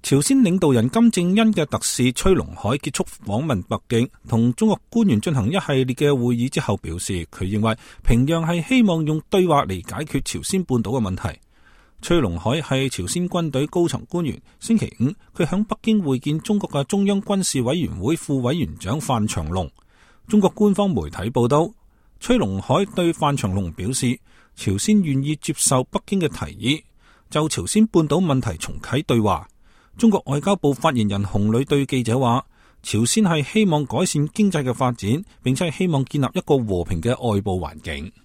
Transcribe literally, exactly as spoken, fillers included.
朝鮮領導人金正恩嘅特使崔龍海結束訪問北京，同中國官員進行一系列嘅會議之後表示，佢認為平壤係希望用對話嚟解決朝鮮半島嘅問題。崔龍海係朝鮮軍隊高層官員，星期五佢響北京會見中國嘅中央軍事委員會副委員長范長龍。中國官方媒體報道，崔龍海對范長龍表示，朝鮮願意接受北京嘅提議，就朝鮮半島問題重啟對話。中國外交部發言人洪磊對記者話，朝鮮係希望改善經濟嘅發展，並且係希望建立一個和平嘅外部環境。